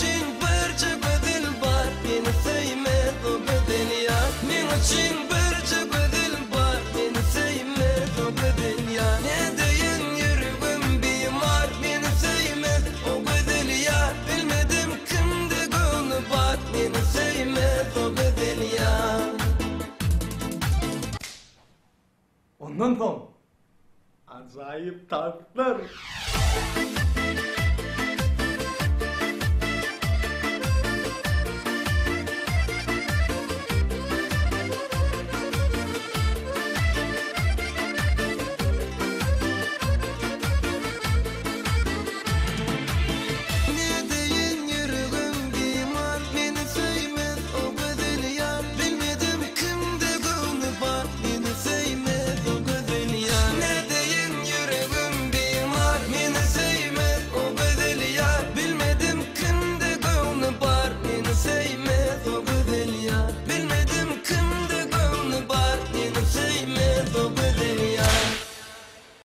için birce bedel var, beni sevmez o bedel ya. Min için birce bedel var, beni sevmez o bedel ya. Ne deyin yüreğim bimar, beni sevmez o bedel ya. Bilmedim kimde gönlü var, beni sevmez o bedel ya. Ondan sonra acayip tarifler.